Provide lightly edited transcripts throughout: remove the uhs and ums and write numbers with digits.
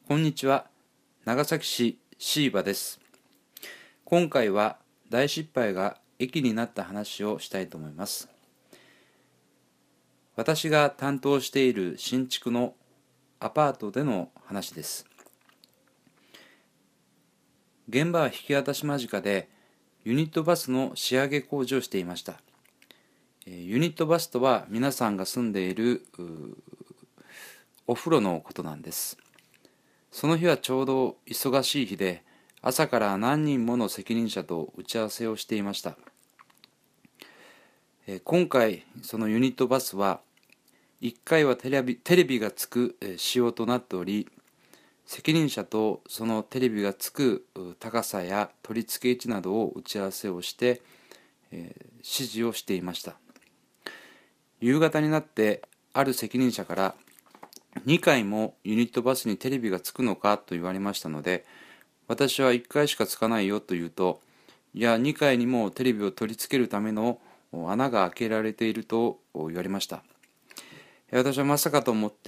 こんにちは。長崎市椎葉です。今回は大失敗が駅になった話をしたいと思います。私が担当している新築のアパートでの話です。現場は引き渡し間近でユニットバスの仕上げ工事をしていました。ユニットバスとは皆さんが住んでいるお風呂のことなんです。その日はちょうど忙しい日で、朝から何人もの責任者と打ち合わせをしていました。今回そのユニットバスは1階はテレビがつく仕様となっており、責任者とそのテレビがつく高さや取り付け位置などを打ち合わせをして指示をしていました。夕方になってある責任者から2階もユニットバスにテレビがつくのかと言われましたので、私は1階しかつかないよと言うと、いや2階にもテレビを取り付けるための穴が開けられていると言われました。私はまさかと思って、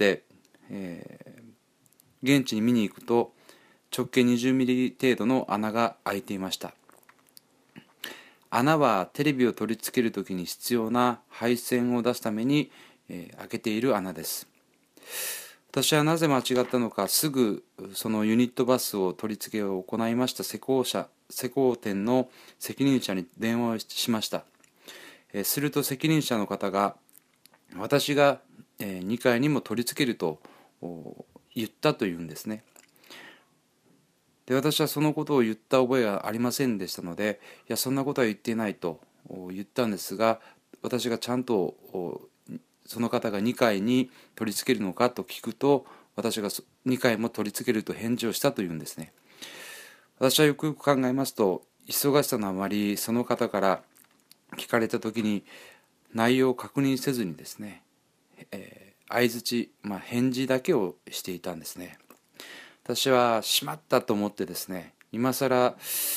現地に見に行くと直径20ミリ程度の穴が開いていました。穴はテレビを取り付けるときに必要な配線を出すために、開けている穴です。私はなぜ間違ったのか、すぐそのユニットバスを取り付けを行いました施工店の責任者に電話をしました。すると責任者の方が、私が2階にも取り付けると言ったというんですね。で、私はそのことを言った覚えがありませんでしたので、いやそんなことは言っていないと言ったんですが、私がちゃんとその方が2階に取り付けるのかと聞くと、私が2階も取り付けると返事をしたというんですね。私はよくよく考えますと、忙しさのあまりその方から聞かれた時に内容を確認せずにですね、相槌、返事だけをしていたんですね。私はしまったと思ってですね、今更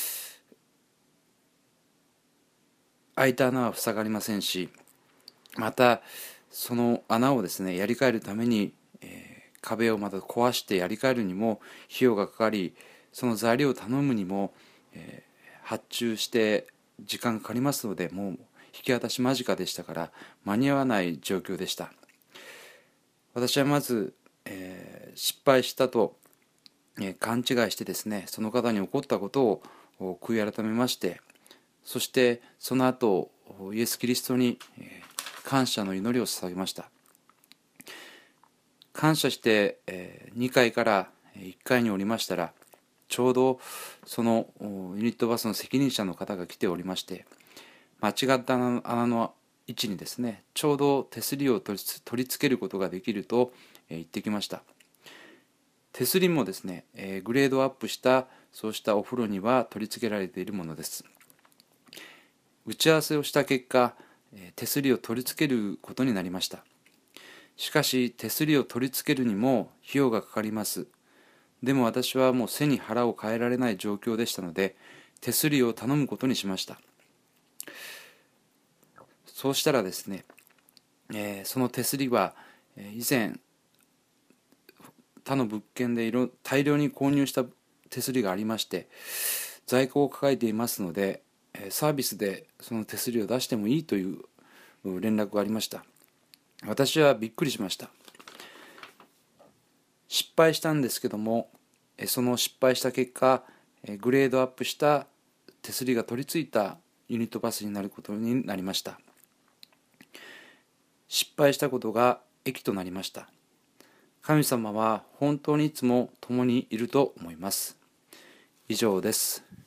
開いた穴は塞がりませんし、またその穴をですねやり替えるために、壁をまた壊してやり替えるにも費用がかかり、その材料を頼むにも、発注して時間がかかりますので、もう引き渡し間近でしたから間に合わない状況でした。私はまず、失敗したと、勘違いしてですね、その方に起こったことを悔い改めまして、そしてその後イエス・キリストに感謝の祈りを捧げました。感謝して2階から1階に降りましたら、ちょうどそのユニットバスの責任者の方が来ておりまして、間違った穴の位置にですね、ちょうど手すりを取り付けることができると言ってきました。手すりもですね、グレードアップしたそうしたお風呂には取り付けられているものです。打ち合わせをした結果、手すりを取り付けることになりました。しかし手すりを取り付けるにも費用がかかります。でも私はもう背に腹を変えられない状況でしたので、手すりを頼むことにしました。そうしたらですね、その手すりは以前他の物件で大量に購入した手すりがありまして、在庫を抱えていますので、サービスでその手すりを出してもいいという連絡がありました。私はびっくりしました。失敗したんですけども、その失敗した結果、グレードアップした手すりが取り付いたユニットバスになることになりました。失敗したことが益となりました。神様は本当にいつも共にいると思います。以上です。